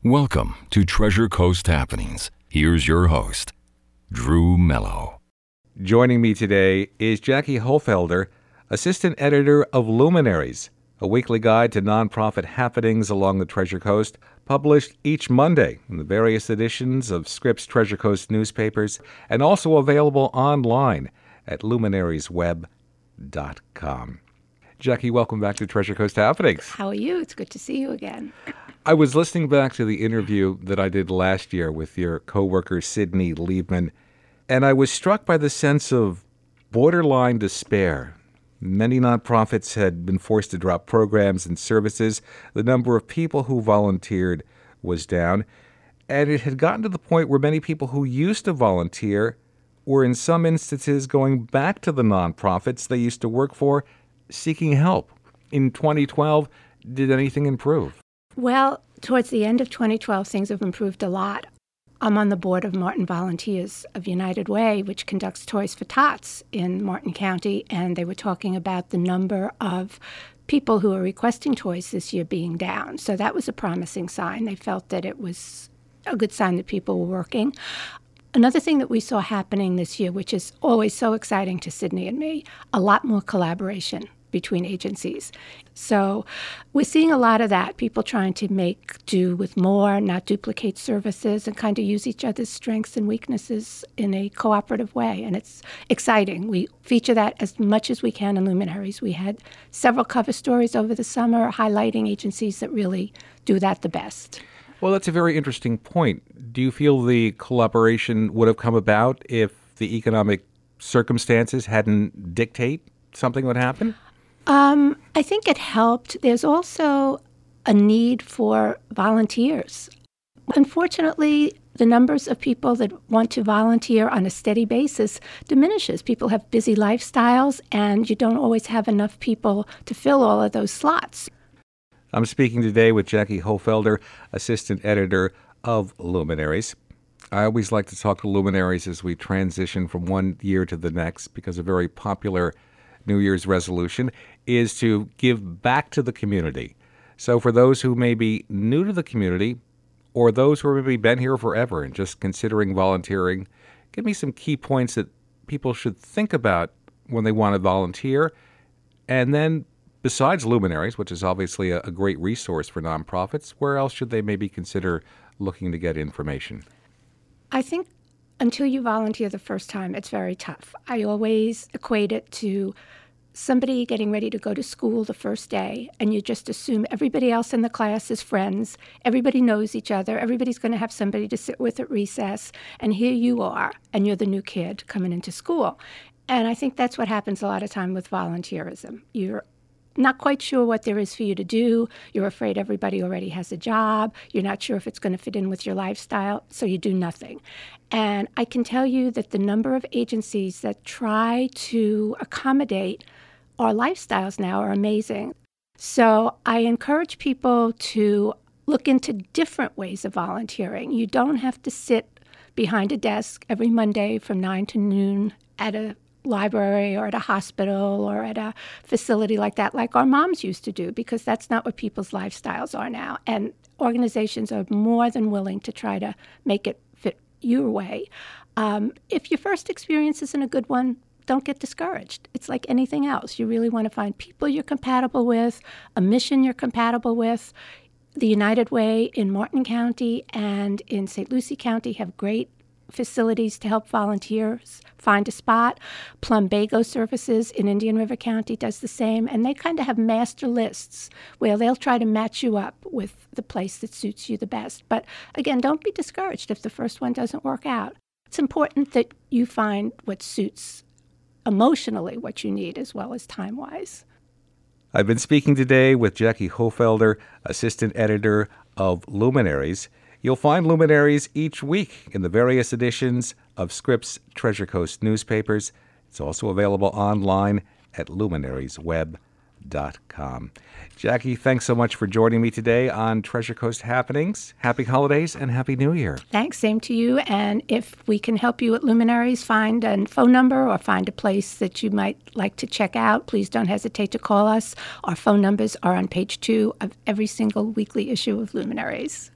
Welcome to Treasure Coast Happenings. Here's your host, Drew Mello. Joining me today is Jackie Hofelder, Assistant Editor of Luminaries, a weekly guide to nonprofit happenings along the Treasure Coast, published each Monday in the various editions of Scripps Treasure Coast newspapers, and also available online at luminariesweb.com. Jackie, welcome back to Treasure Coast Happenings. How are you? It's good to see you again. I was listening back to the interview that I did last year with your coworker, Sydney Liebman, and I was struck by the sense of borderline despair. Many nonprofits had been forced to drop programs and services. The number of people who volunteered was down, and it had gotten to the point where many people who used to volunteer were in some instances going back to the nonprofits they used to work for, seeking help. In 2012, did anything improve? Well, towards the end of 2012, things have improved a lot. I'm on the board of Martin Volunteers of United Way, which conducts Toys for Tots in Martin County, and they were talking about the number of people who are requesting toys this year being down. So that was a promising sign. They felt that it was a good sign that people were working. Another thing that we saw happening this year, which is always so exciting to Sydney and me, a lot more collaboration between agencies. So we're seeing a lot of that, people trying to make do with more, not duplicate services, and kind of use each other's strengths and weaknesses in a cooperative way. And it's exciting. We feature that as much as we can in Luminaries. We had several cover stories over the summer highlighting agencies that really do that the best. Well, that's a very interesting point. Do you feel the collaboration would have come about if the economic circumstances hadn't dictate something would happen? I think it helped. There's also a need for volunteers. Unfortunately, the numbers of people that want to volunteer on a steady basis diminishes. People have busy lifestyles, and you don't always have enough people to fill all of those slots. I'm speaking today with Jackie Hofelder, Assistant Editor of Luminaries. I always like to talk to luminaries as we transition from one year to the next, because a very popular New Year's resolution is to give back to the community. So for those who may be new to the community, or those who have maybe been here forever and just considering volunteering, give me some key points that people should think about when they want to volunteer. And then besides Luminaries, which is obviously a great resource for nonprofits, where else should they maybe consider looking to get information? I think until you volunteer the first time, it's very tough. I always equate it to somebody getting ready to go to school the first day, and you just assume everybody else in the class is friends, everybody knows each other, everybody's going to have somebody to sit with at recess, and here you are, and you're the new kid coming into school. And I think that's what happens a lot of time with volunteerism. You're not quite sure what there is for you to do. You're afraid everybody already has a job. You're not sure if it's going to fit in with your lifestyle, so you do nothing. And I can tell you that the number of agencies that try to accommodate our lifestyles now are amazing. So I encourage people to look into different ways of volunteering. You don't have to sit behind a desk every Monday from 9 to noon at a library or at a hospital or at a facility like that, like our moms used to do, because that's not what people's lifestyles are now. And organizations are more than willing to try to make it fit your way. If your first experience isn't a good one, don't get discouraged. It's like anything else. You really want to find people you're compatible with, a mission you're compatible with. The United Way in Martin County and in St. Lucie County have great facilities to help volunteers find a spot. Plumbago Services in Indian River County does the same, and they kind of have master lists where they'll try to match you up with the place that suits you the best. But again, don't be discouraged if the first one doesn't work out. It's important that you find what suits emotionally what you need as well as time-wise. I've been speaking today with Jackie Hofelder, Assistant Editor of Luminaries. You'll find Luminaries each week in the various editions of Scripps Treasure Coast newspapers. It's also available online at luminariesweb.com. Jackie, thanks so much for joining me today on Treasure Coast Happenings. Happy holidays and Happy New Year. Thanks, same to you. And if we can help you at Luminaries find a phone number or find a place that you might like to check out, please don't hesitate to call us. Our phone numbers are on page 2 of every single weekly issue of Luminaries.